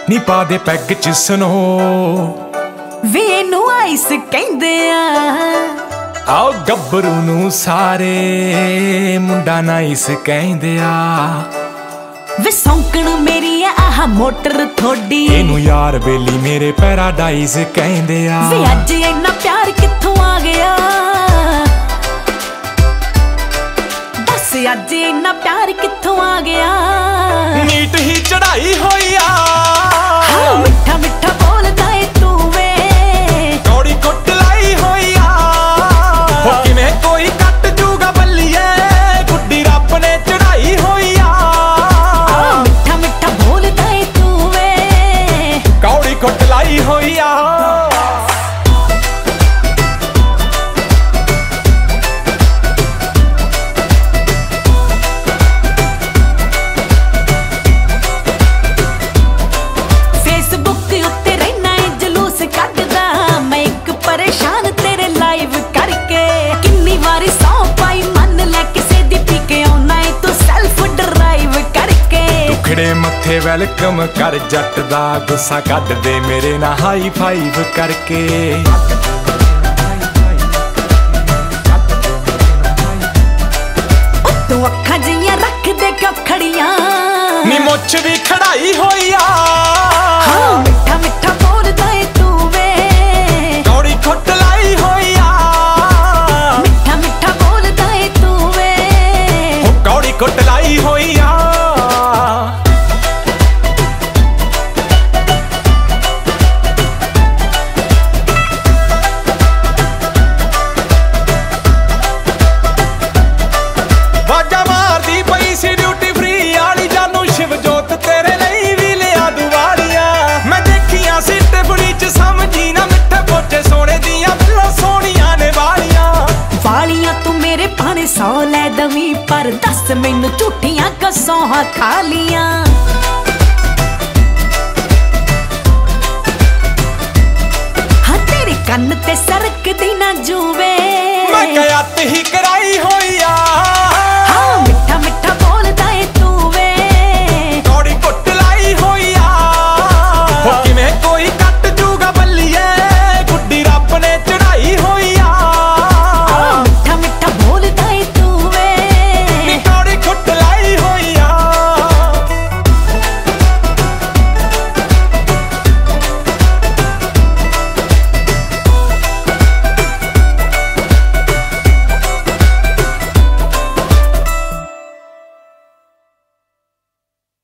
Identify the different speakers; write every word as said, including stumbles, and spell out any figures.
Speaker 1: ਨੀ ਪਾ ਦੇ ਪੈਗ ਚ ਸਨੋ
Speaker 2: ਵੇ ਇਹਨੂੰ ਆਈਸ ਕਹਿੰਦੇ ਆ
Speaker 1: ਆਓ ਗੱਭਰੂ ਨੂੰ ਸਾਰੇ ਮੁੰਡਾ ਨਾਈਸ ਕਹਿੰਦੇ ਆ
Speaker 2: ਵੇ ਸੌਂਕਣ ਮੇਰੀ ਆ ਆਹ ਮੋਟਰ ਥੋੜੀ
Speaker 1: ਇਹਨੂੰ ਯਾਰ ਬੇਲੀ ਮੇਰੇ ਪੈਰਾਡਾਈਜ਼ ਕਹਿੰਦੇ ਆ
Speaker 2: ਵੇ ਅੱਜ ਇੰਨਾ ਪਿਆਰ ਕਿੱਥੋਂ ਆ ਗਿਆ ਦੱਸ ਅੱਜ ਇੰਨਾ ਪਿਆਰ ਕਿੱਥੋਂ ਆ ਗਿਆ
Speaker 1: ਨੀਟ ਹੀ ਚੜਾਈ ਹੋਈ ਆ
Speaker 2: ਹਾਂ ਮਿੱਠਾ ਮਿੱਠਾ ਬੋਲਦਾ ਏ ਤੂੰ ਵੇ
Speaker 1: ਕੌੜੀ ਕੁੱਟ ਲਾਈ ਹੋਈ ਆ ਹੋ ਕਿਵੇਂ ਕੋਈ ਕੱਟ ਜੂਗਾ ਬੱਲੀਏ ਗੁੱਡੀ ਰੱਬ ਨੇ ਚੜਾਈ ਹੋਈ ਆ
Speaker 2: ਮਿੱਠਾ ਮਿੱਠਾ ਬੋਲਦਾ ਏ ਤੂੰ ਵੇ
Speaker 1: ਕੌੜੀ ਕੁੱਟ ਲਾਈ ਹੋਈ ਆ ਖੜੇ ਮੱਥੇ ਵੈਲਕਮ ਕਰ ਜੱਟ ਦਾ ਗੁੱਸਾ ਕੱਢ ਦੇ ਮੇਰੇ ਨਾਲ ਹਾਈ ਫਾਈਵ ਕਰਕੇ
Speaker 2: ਤੂੰ ਅੱਖਾਂ ਜੀਆਂ ਰੱਖ ਦੇ ਖੜੀਆਂ
Speaker 1: ਨੀ ਮੁੱਛ ਵੀ ਖੜਾਈ ਹੋਈ ਆ
Speaker 2: ਹਾਂ ਮਿੱਠਾ ਮਿੱਠਾ ਬੋਲਦਾ ਏ ਤੂੰ ਵੇ
Speaker 1: ਕੌੜੀ ਖੁੱਟ ਲਾਈ ਹੋਈ ਆ
Speaker 2: ਮਿੱਠਾ ਮਿੱਠਾ ਬੋਲਦਾ ਏ ਤੂੰ ਵੇ
Speaker 1: ਉਹ ਕੌੜੀ ਖੁੱਟ ਲਾਈ ਹੋਈ ਆ
Speaker 2: ਸੌ ਲੈ ਦਵੀਂ ਪਰ ਦੱਸ ਮੈਨੂੰ ਝੂਠੀਆਂ ਕਸੌਹਾਂ ਖਾ ਲੀਆਂ ਹਾਂ ਤੇਰੇ ਕੰਨ ਤੇ ਸਰਕਦੀ ਨਾ ਜੂਵੇ
Speaker 1: ਮੈਂ ਕਿਹਾ ਤੇ ਹੀ ਕਰਾਈ